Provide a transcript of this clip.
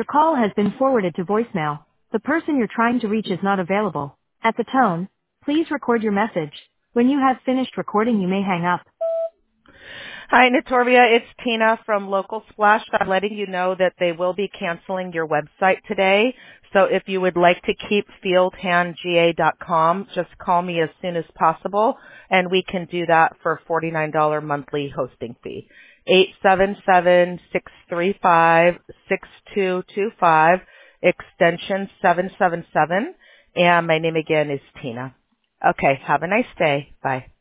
Your call has been forwarded to voicemail. The person you're trying to reach is not available. At the tone, please record your message. When you have finished recording, you may hang up. Hi, Notorvia. It's Tina from Local Splash. I'm letting you know that they will be canceling your website today. So if you would like to keep fieldhandga.com, just call me as soon as possible, and we can do that for $49 monthly hosting fee. 877-635-6225, extension 777, and my name again is Tina. Okay, have a nice day. Bye.